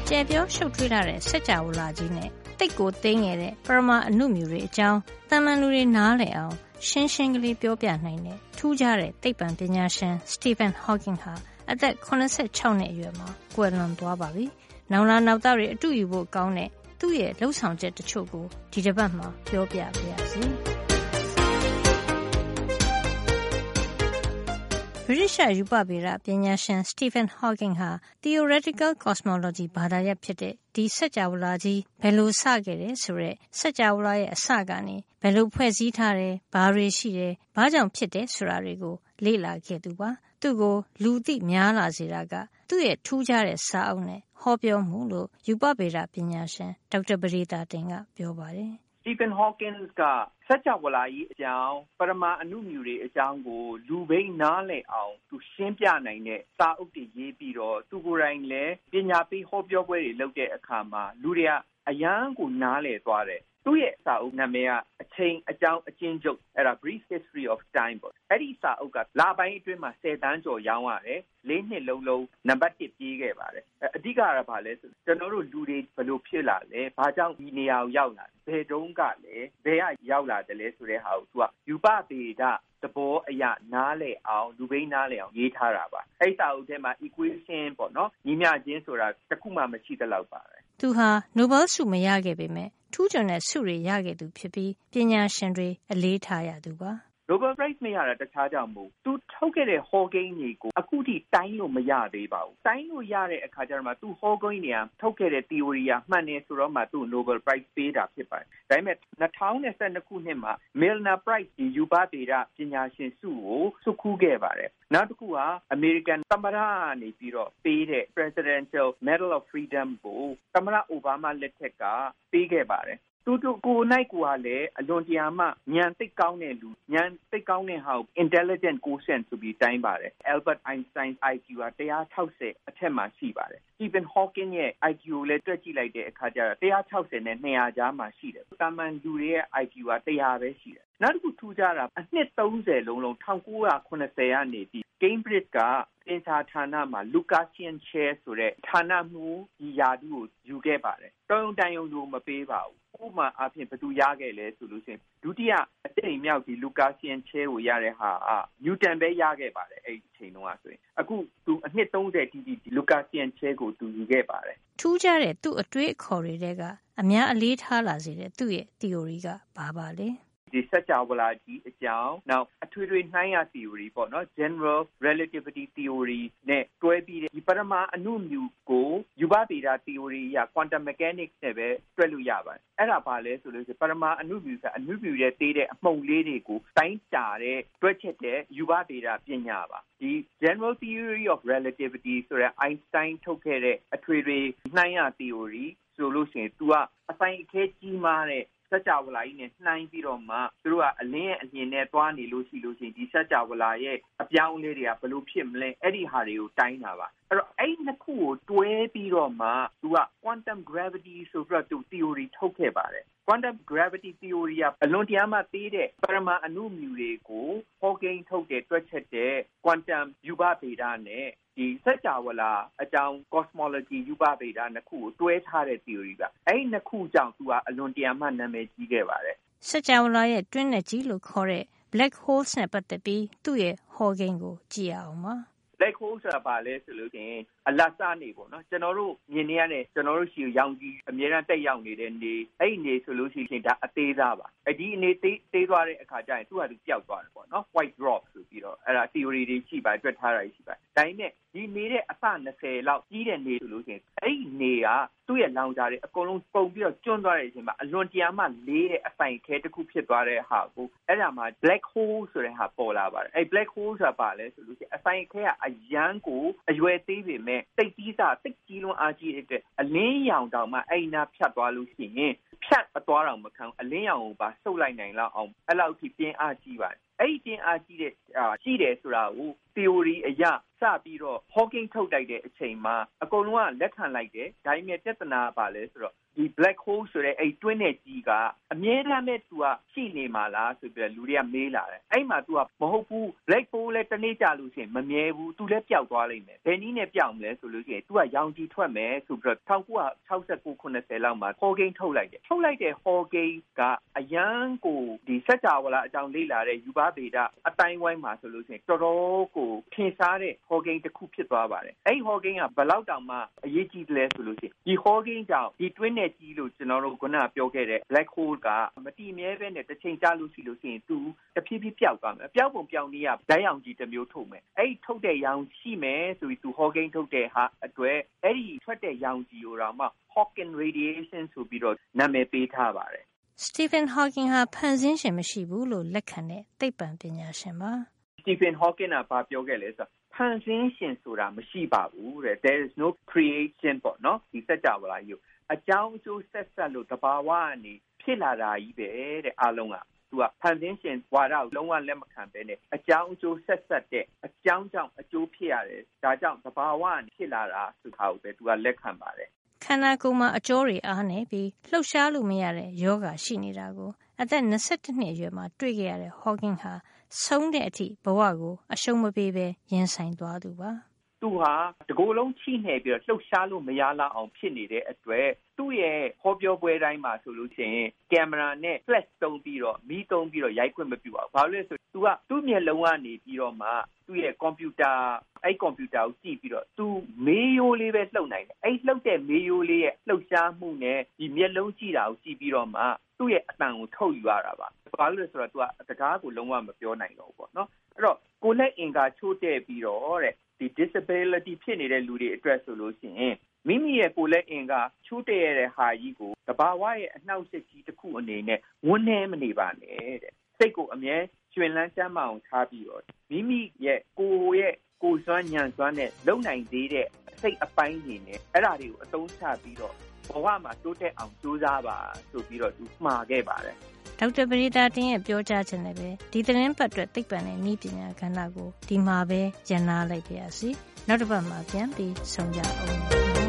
ကျယ်ပြောရှုပ်ထွေးထားတဲ့စัจ java လာကြီးနဲ့တိတ်ကိုသိငယ်တဲ့ပရမာအနုမြူတွေအကြောင်းတမန်လူတွေနားလည်အောင်ရှင်းရှင်းကလေးပြောပြနိုင်တဲ့ထူးခြားတဲ့သိပ္ပံပညာရှင် Stephen Hawking ဟာအသက်86နှစ်အရွယ်မှာကွယ်လွန်သွားပါပြီ။နောင်လာနောက်သားတွေအတူယူဖို့ကောင်းတဲ့သူ့ရဲ့လှုပ်ဆောင်ချက်တချို့ကိုဒီတစ်ပတ်မှာပြောပြပါရစေ။ ဗြိတိရှရူပဗေဒပညာရှင် Stephen Hawking ဟာ Theoretical Cosmology ဘာသာရပ်ဖြစ်တဲ့ဒီစัจ java လာကြီးဘယ်လိုစခဲ့တယ်ဆိုတဲ့စัจ java လာရဲ့အစကနေဘယ်လိုဖွဲ့စည်းထားတယ်ဘာတွေရှိတယ်ဘာကြောင့်ဖြစ်တယ်ဆိုတာတွေကိုလေ့လာခဲ့သူပါသူ့ကိုလူသိများလာစေတာကသူ့ရဲ့ထူးခြားတဲ့စာအုပ်နဲ့ဟောပြောမှုလို့ရူပဗေဒပညာရှင်ဒေါက်တာပဒေသာတင်ကပြောပါတယ် Stephen Hawking ကစัจ java လာကြီးအကြောင်းပရမာအနုမြူတွေအကြောင်းကိုလူဘိန်းနားလည်အောင်သူရှင်းပြနိုင်တဲ့စာအုပ်တွေရေးပြီးတော့သူကိုယ်တိုင်လည်းပညာပေးဟောပြောပွဲတွေလုပ်တဲ့အခါမှာလူတွေကအယံကိုနားလည်သွားတယ်သူ့ရဲ့စာအုပ်နာမည်ကအချိန်အကြောင်းအကျဉ်းချုပ်အဲ့ဒါ Brief History of Time ပေါ့အဲ့ဒီစာအုပ်ကလပိုင်းအတွင်းမှာ10တန်းကျော်ရောင်းရတယ်4နှစ်လုံးနံပါတ်1ပြေးခဲ့ပါတယ်အဓိကကဘာလဲဆိုကျွန်တော်တို့လူတွေဘယ်လိုဖြစ်လာလဲဘာကြောင့်ဒီနေရာကိုရောက်လာဘယ်တုန်းကလဲဘယ်ကရောက်လာတယ်လဲဆိုတဲ့ဟာကိုသူကယူပဗေဒသဘောအရနားလည်အောင်လူဘိန်းနားလည်အောင်ရေးထားတာပါအဲ့စာအုပ်ထဲမှာ equation ပေါ့နော်ညီမျှခြင်းဆိုတာတခုမှမရှိသလောက်ပါပဲသူဟာနိုဘယ်ဆုမရခဲ့ပေမဲ့ထူးချွန်တဲ့ဆုတွေရခဲ့သူဖြစ်ပြီးပညာရှင်တွေအလေးထားရသူပါ Nobel Prize မရတာတခြားကြောင့်မဟုတ်သူထုတ်ခဲ့တဲ့ Hawking တွေကိုအခုထိတိုင်းလို့မရသေးပါဘူးတိုင်းလို့ရတဲ့အခါကျတော့မှသူ Hawking တွေကထုတ်ခဲ့တဲ့ theory ကမှန်တယ်ဆိုတော့မှသူ Nobel Prize ပေးတာဖြစ်ပါတယ်ဒါပေမဲ့2012ခုနှစ်မှာ Milner Prize ဒီယူပဗေဒပညာရှင်ဆုကိုဆွတ်ခူးခဲ့ပါတယ်နောက်တစ်ခုက American သမ္မတကနေပြီးတော့ပေးတဲ့ Presidential Medal of Freedom ကိုသမ္မတအိုဘားမားလက်ထက်ကပေးခဲ့ပါတယ်သူကိုနိုင်ကိုကလည်းအလွန်တရာမှဉာဏ်သိကောင်းတဲ့လူဉာဏ်သိကောင်းတဲ့ဟာကို intelligent quotient ဆိုပြီးတိုင်းပါတယ် Albert Einstein IQ က160အထက်မှာရှိပါတယ် Stephen Hawking ရဲ့ IQ ကိုလည်းတွက်ကြည့်လိုက်တဲ့အခါကျတော့160နဲ့200ကြားမှာရှိတယ်တာမန်လူတွေရဲ့ IQ က100ပဲရှိတယ်နောက်တစ်ခုထူးခြားတာအနှစ်30လုံး1980ကနေပြီး Cambridge ကသင်္ချာဌာနမှာ Lucasian Chair ဆိုတဲ့ဌာနမှူးဒီရာထူးကိုယူခဲ့ပါတယ်တော်ရုံတန်ရုံတို့မပေးပါဘူးဥပမာအဖြစ်ဘယ်သူရခဲ့လဲဆိုလို့ရှိရင်ဒုတိယအကြိမ်မြောက်ဒီ Lucasian Chair ကိုရတဲ့ဟာNewton ပဲရခဲ့ပါတယ်အဲ့ဒီအချိန်တုန်းကဆိုရင်အခုသူအနှစ်30တီးတီး Lucasian Chair ကိုသူယူခဲ့ပါတယ်ထူးခြားတဲ့သူ့အတွေးအခေါ်တွေကအများအလေးထားလာစေတဲ့သူ့ရဲ့ theory ကဘာပါလဲဒီစัจ java လာကြီးအကြောင်းနောက်အထွေထွေနှိုင်းရ theory ပေါ့နော် general relativity theory နဲ့တွဲပြီးဒီပရမာအနုမြူကိုယူပဗေဒ theory အရ quantum mechanics နဲ့ပဲတွဲလို့ရပါတယ်အဲ့ဒါဘာလဲဆိုလို့ရှိရင်ပရမာအနုမြူကအနုမြူရဲ့သေးတဲ့အမှုန်လေးတွေကိုတိုင်းတာတဲ့တွဲချက်တဲ့ယူပဗေဒပညာပါဒီ general theory of relativity ဆိုတဲ့ Einstein ထုတ်ခဲ့တဲ့အထွေထွေနှိုင်းရ theory ဆိုလို့ရှိရင် तू ကအဆိုင်အခဲကြီးမားတဲ့စัจ java လာကြီးနဲ့နှိုင်းပြီးတော့မှသူတို့ကအလင်းရဲ့အမြင်နဲ့တွားနေလို့ရှိရင်ဒီစัจ java လာရဲ့အပြောင်းအလဲတွေကဘယ်လိုဖြစ်မလဲအဲ့ဒီဟာတွေကိုတိုင်းတာပါအဲ့တော့အဲ့နှစ်ခုကိုတွဲပြီးတော့မှသူက quantum gravity ဆိုပြီးတော့သူ theory ထုတ်ခဲ့ပါတယ် quantum gravity theory ကအလွန်တရာမှသေးတဲ့ပရမာအနုမြူတွေကို Hawking ထုတ်တဲ့တွက်ချက်တဲ့ quantum ယူပဗေဒနဲ့ဒီစัจ java လာအကြောင်း cosmology ယူပဗေဒနှစ်ခုကိုတွဲထားတဲ့ theory ပါအဲ့ဒီနှစ်ခုကြောင့်သူကအလွန်တရာမှနာမည်ကြီးခဲ့ပါတယ်စัจ java လာရဲ့တွင်းနဲ့ကြီးလို့ခေါ်တဲ့ black holes နဲ့ပတ်သက်ပြီးသူ့ရဲ့ Hawking ကိုကြည့်အောင်ပါ black hole ဆိုတာဘာလဲဆိုလို့ရှိရင်အလတ်စားနေပေါ့နော်ကျွန်တော်တို့မြင်နေရတဲ့ကျွန်တော်တို့ရှိရောင်ကြီးအများအားတက်ရောက်နေတဲ့နေအဲ့ဒီနေဆိုလို့ရှိရင်ဒါအသေးသားပါအဲ့ဒီအနေသေးသွားတဲ့အခါကျရင်သူ့ဟာသူပျောက်သွားတယ်ပေါ့နော် white dwarf ဆိုပြီးတော့အဲ့ဒါ theory တွေရှိပါတွက်ထားတာရှိပါဒါပေမဲ့ဒီနေတဲ့အစ20လောက်ကြီးတဲ့နေဆိုလို့ရှိရင်အဲ့ဒီနေကသူ့ရဲ့လောင်စာတွေအကုန်လုံးပုံပြီးတော့ကျွန်းသွားတဲ့အချိန်မှာအလွန်တရာမှလေးတဲ့အပိုင်ခဲတစ်ခုဖြစ်သွားတဲ့ဟာကိုအဲ့ဒါမှာ black hole ဆိုတဲ့ဟာပေါ်လာပါတယ်အဲ့ black hole ဆိုတာဘာလဲဆိုလို့ရှိရင်အပိုင်ခဲကအရန်ကိုအရွယ်သေးပေမဲ့တိတ်ကြီးစားတိတ်ကြီးလွန်းအားကြီးတဲ့အလင်းရောင်တောင်မှအဲ့ဒီနာဖြတ်သွားလို့ရှိရင်ဖြတ်အသွားတော့မခံအလင်းရောင်ကိုပါဆုပ်လိုက်နိုင်လောက်အောင်အဲ့လောက်ထိပြင်းအားကြီးပါတယ်အဲ့ဒီပြင်းအားကြီးတဲ့ရှိတယ်ဆိုတာကို theory အရစပြီးတော့ Hawking ထုတ်တိုက်တဲ့အချိန်မှာအကုန်လုံးကလက်ခံလိုက်တယ်ဒါပေမဲ့ပြဿနာကပါလဲဆိုတော့ဒီ black hole ဆိုတဲ့အဲ့တွင်းတဲ့ကြီးကအမြဲတမ်းပဲသူကရှိနေမှာလားဆိုပြီးလူတွေကမေးလာတယ်အဲ့မှာသူကမဟုတ်ဘူး black hole လည်းတနေ့ကြာလို့ရှိရင်မမြဲဘူးသူလည်းပျောက်သွားလိမ့်မယ်ဘယ်နည်းနဲ့ပျောက်မလဲဆိုလို့ရှိရင်သူကရောင်ခြည်ထွက်မယ်ဆိုပြီးတော့1969-90လောက်မှာ Hawking ထုတ်လိုက်တဲ့ Hawking ကအရန်ကိုဒီစัจ java လာအကြောင်းလေ့လာတဲ့ယူဘဗေဒအတိုင်းဝိုင်းမှာဆိုလို့ရှိရင်တော်တော်ကိုထင်ရှားတဲ့ Hawking တစ်ခုဖြစ်သွားပါတယ်အဲ့ Hawking ကဘယ်လောက်တောင်မှအရေးကြီးတယ်လဲဆိုလို့ရှိရင်ဒီ Hawking ကြောင့်ဒီတွင်းနဲ့ကြီးလို့ကျွန်တော်တို့ခုနပြောခဲ့တဲ့ black hole ကမတည်မြဲပဲနဲ့တစ်ချိန်ကြာလို့ရှိရင်သူတဖြည်းဖြည်းပျောက်သွားမယ်ပျောက်ပုံပျောက်နည်းကဓာတ်ရောင်ခြည်တစ်မျိုးထုတ်မယ်အဲ့ထုတ်တဲ့ရောင်ရှိမယ်ဆိုပြီးသူ Hawking ထုတ်တဲ့ဟာအတွက်အဲ့ဒီထွက်တဲ့ရောင်ခြည်ကိုတော့မှ Hawking radiation ဆိုပြီးတော့နာမည်ပေးထားပါတယ် Stephen Hawking ဟာဖန်ဆင်းရှင်မရှိဘူးလို့လက်ခံတဲ့သိပ္ပံပညာရှင်ပါ Stephen Hawking ကပြောခဲ့လဲဆိုဖန်ဆင်းရှင်ဆိုတာမရှိပါဘူးတဲ့ There is no creation ပေါ့နော်ဒီစัจ java လာယူအကြောင်းအကျိုးဆက်ဆက်လို့တဘာဝကနေဖြစ်လာတာကြီးပဲတဲ့အလုံးကသူကဖန်ဆင်းရှင်ဝါဒကိုလုံးဝလက်မခံဘဲနဲ့အကြောင်းအကျိုးဆက်ဆက်တဲ့အကြောင်းကြောင့်အကျိုးဖြစ်ရတယ်ဒါကြောင့်တဘာဝကနေဖြစ်လာတာဆိုတာကိုပဲသူကလက်ခံပါတယ်ခန္ဓာကိုယ်မှာအကြောတွေအားနေပြီးလှုပ်ရှားလို့မရတဲ့ယောဂရှိနေတာကိုအသက်22နှစ်အရွယ်မှာတွေ့ခဲ့ရတဲ့ Hawking ဟာဆုံးတဲ့အထိဘဝကိုအရှုံးမပေးဘဲရင်ဆိုင်သွားသူပါသူဟာတကိုယ်လုံးချိနေပြီးတော့လှုပ်ရှားလို့မရလောက်အောင်ဖြစ်နေတဲ့အတွက်သူ့ရဲ့ဟောပြောပွဲတိုင်းမှာဆိုလို့ရှိရင်ကင်မရာနဲ့ flash သုံးပြီးတော့မီးသုံးပြီးတော့ရိုက်ခွင့်မပြုပါဘူး။ဘာလို့လဲဆိုသူကသူ့မျက်လုံးကနေပြီးတော့မှသူ့ရဲ့ကွန်ပျူတာကိုကြည့်ပြီးတော့သူမေးရိုးလေးပဲလှုပ်နိုင်တယ်။အဲ့လှုပ်တဲ့မေးရိုးလေးရဲ့လှုပ်ရှားမှုနဲ့ဒီမျက်လုံးကြည့်တာကိုကြည့်ပြီးတော့မှသူ့ရဲ့အတန်ကိုထုတ်ယူရတာပါ။ဘာလို့လဲဆိုတော့သူကစကားကိုလုံးဝမပြောနိုင်တော့ဘူးပေါ့နော်။အဲ့တော့ကိုယ်လက်အင်္ဂါချိုးတဲ့ပြီးတော့တဲ့ဒီ disability ဖြစ်နေတဲ့လူတွေအတွက်ဆိုလို့ရှိရင်မိမိရဲ့ကိုယ်လက်အင်္ဂါချိုးတဲ့ရတဲ့ဟာကြီးကိုတဘာဝရဲ့အနှောက်အယှက်ကြီးတစ်ခုအနေနဲ့ဝန်းနေမနေပါနဲ့တဲ့စိတ်ကိုအမြဲကျွင်လန်းကျမ်းမာအောင်ထားပြီးတော့မိမိရဲ့ကိုယ်စွမ်းညံစွမ်းနဲ့လုံနိုင်သေးတဲ့စိတ်အပိုင်းနေနဲ့အဲ့ဒါတွေကိုအသုံးချပြီးတော့ဘဝမှာတိုးတက်အောင်ကြိုးစားပါဆိုပြီးတော့သူမှာခဲ့ပါတယ်ဒေါက်တာပရိသတ်တင်ရဲ့ပြောကြားချက်နဲ့ပဲဒီသတင်းပတ်အတွက်သိပ္ပံနဲ့နည်းပညာကဏ္ဍကိုဒီမှာပဲရန်နာလိုက်ပါရစေနောက်တစ်ပတ်မှာပြန်ပြီးဆုံကြအောင်